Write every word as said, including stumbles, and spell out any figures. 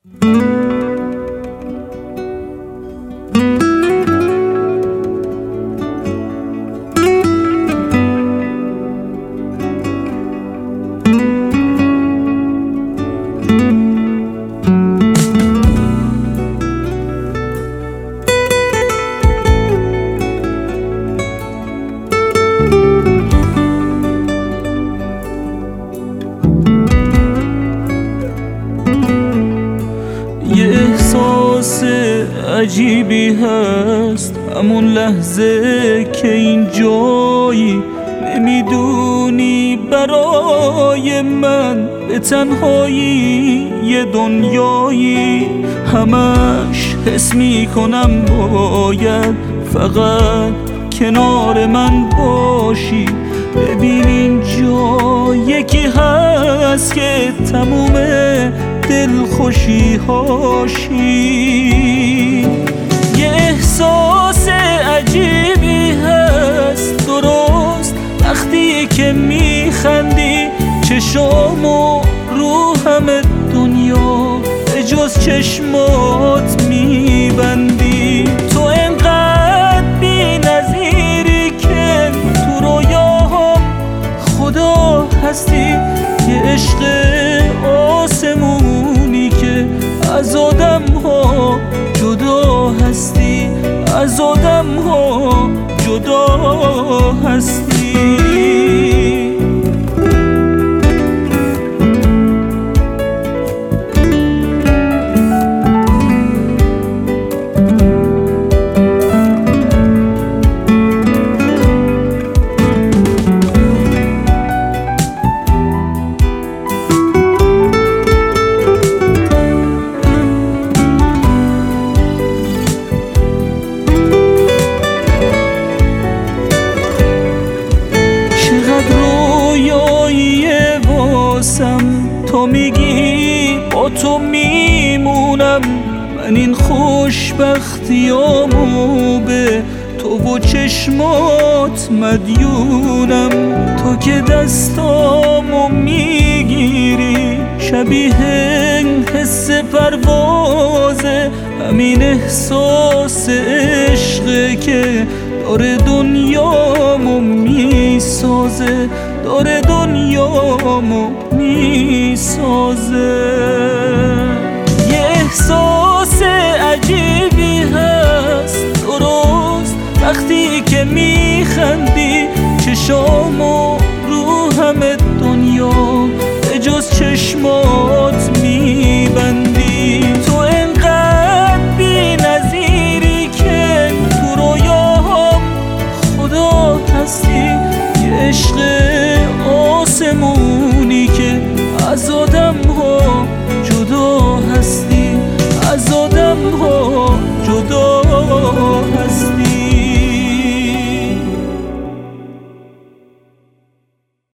عجیبی هست همون لحظه که این جایی نمیدونی برای من به تنهایی یه دنیایی همش حس میکنم باید فقط کنار من باشی ببین اینجا یکی هست که تموم دلخوشی هاشی یه احساس عجیبی هست درست وقتی که میخندی چشام و رو همه دنیا به جز چشمات میبندی تو انقدر بی نظیری که تو رویاهم خدا هستی یه عشق آسمونی که از آدم ها جدا هستی از آدم ها جدا هستی تو میگی با تو میمونم من این خوشبختیامو به تو و چشمات مدیونم تو که دستامو میگیری شبیه حس پروازه همین احساس عشقه که داره دنیامو میسازه داره دنیامو میسازه یه احساس عجیبی هست درست وقتی که میخندی چشامو رو همه دنیا به جز چشمات میبندی تو انقدر بی نظیری که تو رویاهم خدا هستی یه عشق آسمونی که از